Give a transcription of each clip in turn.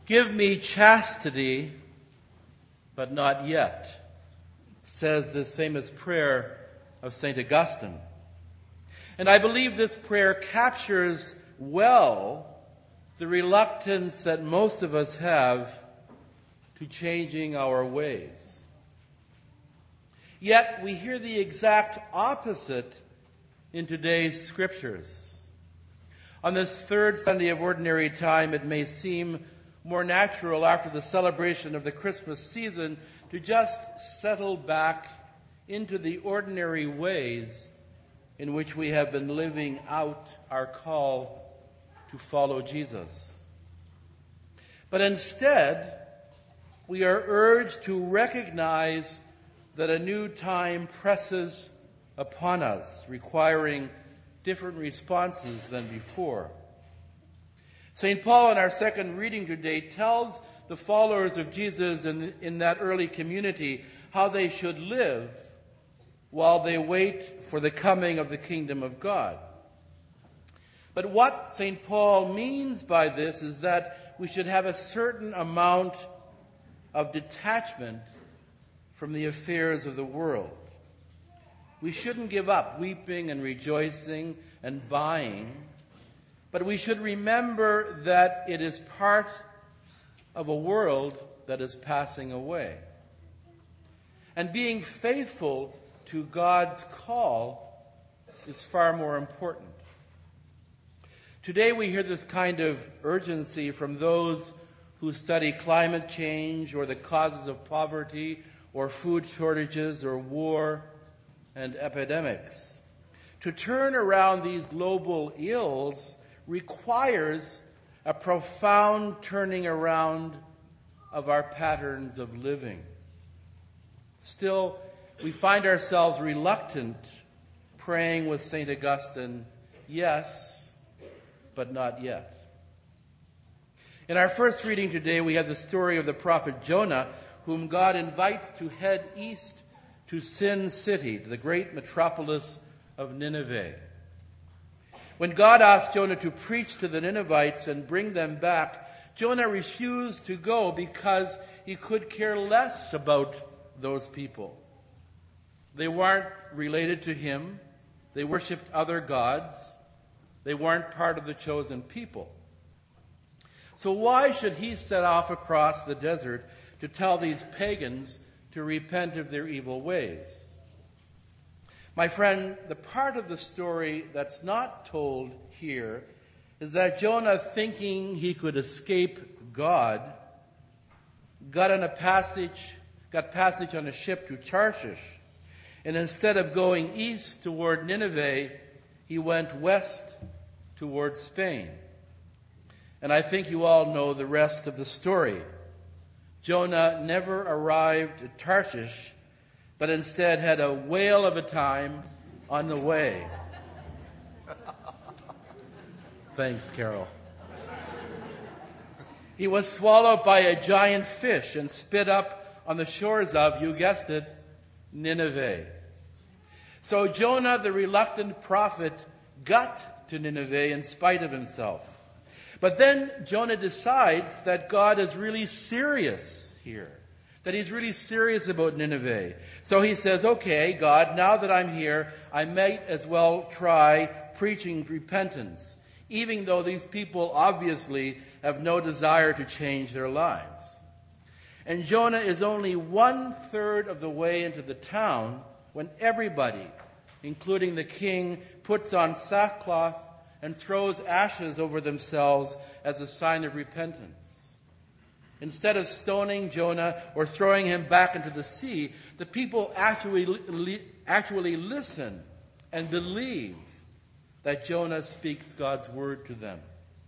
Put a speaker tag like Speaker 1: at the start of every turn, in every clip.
Speaker 1: Give me chastity, but not yet, says this famous prayer of St. Augustine. And I believe this prayer captures well the reluctance that most of us have to changing our ways. Yet we hear the exact opposite in today's scriptures. On this third Sunday of Ordinary Time, it may seem more natural after the celebration of the Christmas season to just settle back into the ordinary ways in which we have been living out our call to follow Jesus. But instead, we are urged to recognize that a new time presses upon us, requiring different responses than before. St. Paul, in our second reading today, tells the followers of Jesus in that early community how they should live while they wait for the coming of the kingdom of God. But what St. Paul means by this is that we should have a certain amount of detachment from the affairs of the world. We shouldn't give up weeping and rejoicing and buying, but we should remember that it is part of a world that is passing away. And being faithful to God's call is far more important. Today we hear this kind of urgency from those who study climate change or the causes of poverty or food shortages or war and epidemics. To turn around these global ills requires a profound turning around of our patterns of living. Still, we find ourselves reluctant, praying with St. Augustine, yes, but not yet. In our first reading today, we have the story of the prophet Jonah, whom God invites to head east to Sin City, the great metropolis of Nineveh. When God asked Jonah to preach to the Ninevites and bring them back, Jonah refused to go because he could care less about those people. They weren't related to him. They worshipped other gods. They weren't part of the chosen people. So why should he set off across the desert to tell these pagans to repent of their evil ways? My friend, the part of the story that's not told here is that Jonah, thinking he could escape God, got passage on a ship to Tarshish. And instead of going east toward Nineveh, he went west toward Spain. And I think you all know the rest of the story. Jonah never arrived at Tarshish, but instead had a whale of a time on the way. Thanks, Carol. He was swallowed by a giant fish and spit up on the shores of, you guessed it, Nineveh. So Jonah, the reluctant prophet, got to Nineveh in spite of himself. But then Jonah decides that God is really serious here, that he's really serious about Nineveh. So he says, okay, God, now that I'm here, I might as well try preaching repentance, even though these people obviously have no desire to change their lives. And Jonah is only 1/3 of the way into the town when everybody, including the king, puts on sackcloth and throws ashes over themselves as a sign of repentance. Instead of stoning Jonah or throwing him back into the sea, the people actually listen and believe that Jonah speaks God's word to them.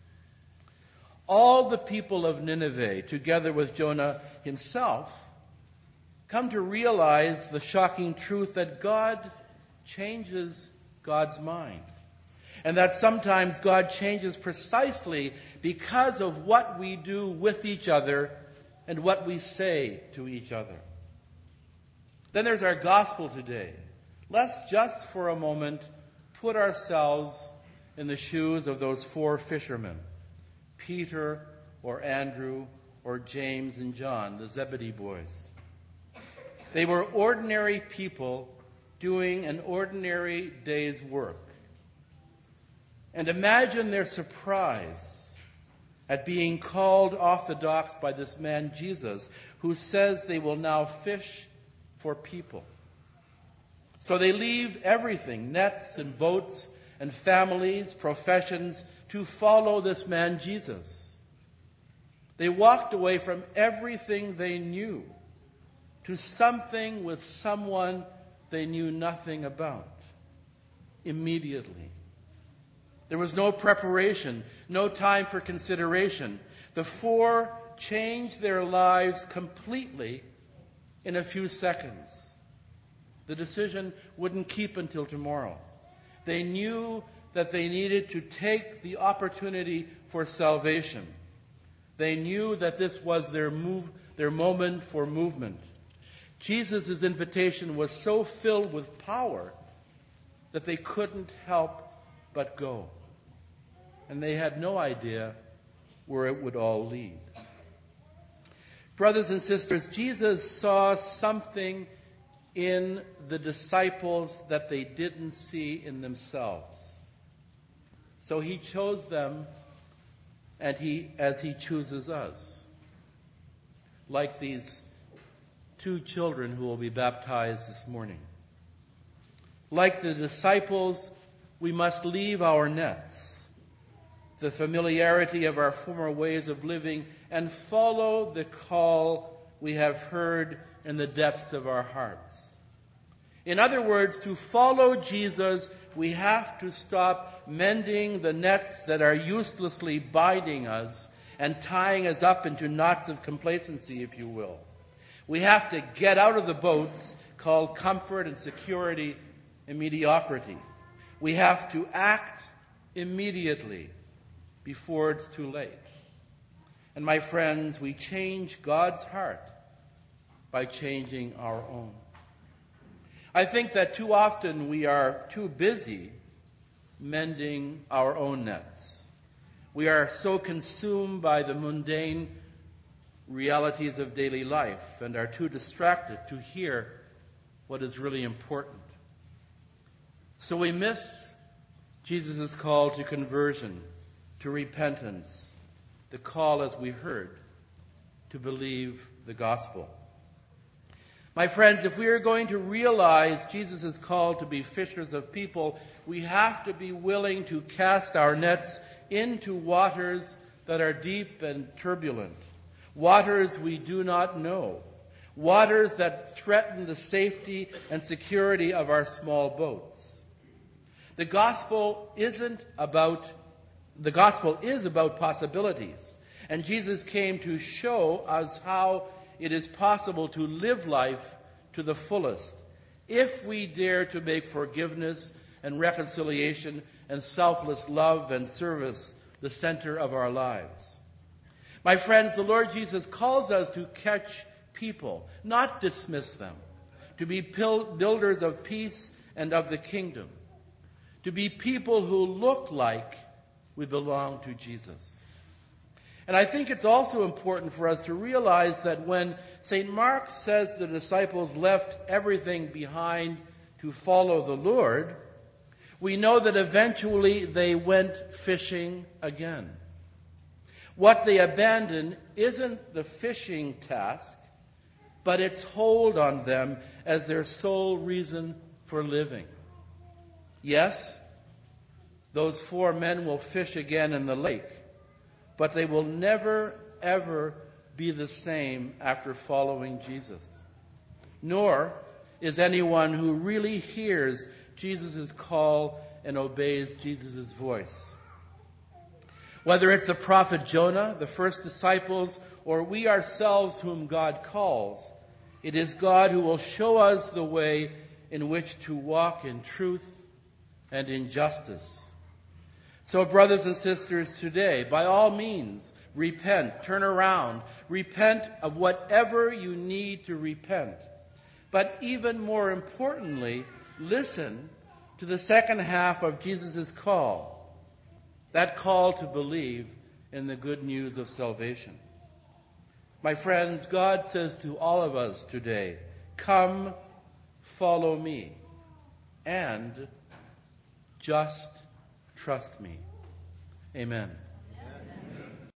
Speaker 1: All the people of Nineveh, together with Jonah himself, come to realize the shocking truth that God changes God's mind. And that sometimes God changes precisely because of what we do with each other and what we say to each other. Then there's our gospel today. Let's just for a moment put ourselves in the shoes of those 4 fishermen, Peter or Andrew or James and John, the Zebedee boys. They were ordinary people doing an ordinary day's work. And imagine their surprise at being called off the docks by this man Jesus, who says they will now fish for people. So they leave everything, nets and boats and families, professions, to follow this man Jesus. They walked away from everything they knew to something with someone they knew nothing about. Immediately. There was no preparation, no time for consideration. The four changed their lives completely in a few seconds. The decision wouldn't keep until tomorrow. They knew that they needed to take the opportunity for salvation. They knew that this was their moment for movement. Jesus' invitation was so filled with power that they couldn't help but go. And they had no idea where it would all lead. Brothers and sisters, Jesus saw something in the disciples that they didn't see in themselves. So he chose them as he chooses us. Like these two children who will be baptized this morning. Like the disciples, we must leave our nets, the familiarity of our former ways of living, and follow the call we have heard in the depths of our hearts. In other words, to follow Jesus, we have to stop mending the nets that are uselessly binding us and tying us up into knots of complacency, if you will. We have to get out of the boats called comfort and security and mediocrity. We have to act immediately before it's too late. And my friends, we change God's heart by changing our own. I think that too often we are too busy mending our own nets. We are so consumed by the mundane realities of daily life and are too distracted to hear what is really important. So we miss Jesus' call to conversion, to repentance, the call, as we heard, to believe the gospel. My friends, if we are going to realize Jesus' call to be fishers of people, we have to be willing to cast our nets into waters that are deep and turbulent, waters we do not know, waters that threaten the safety and security of our small boats. The gospel is about possibilities, and Jesus came to show us how it is possible to live life to the fullest if we dare to make forgiveness and reconciliation and selfless love and service the center of our lives. My friends, the Lord Jesus calls us to catch people, not dismiss them, to be builders of peace and of the kingdom, to be people who look like we belong to Jesus. And I think it's also important for us to realize that when St. Mark says the disciples left everything behind to follow the Lord, we know that eventually they went fishing again. What they abandoned isn't the fishing task, but its hold on them as their sole reason for living. Yes, those 4 men will fish again in the lake, but they will never, ever be the same after following Jesus. Nor is anyone who really hears Jesus' call and obeys Jesus' voice. Whether it's the prophet Jonah, the first disciples, or we ourselves whom God calls, it is God who will show us the way in which to walk in truth and in justice. So, brothers and sisters, today, by all means, repent, turn around, repent of whatever you need to repent. But even more importantly, listen to the second half of Jesus' call, that call to believe in the good news of salvation. My friends, God says to all of us today, come, follow me, and just trust me. Amen.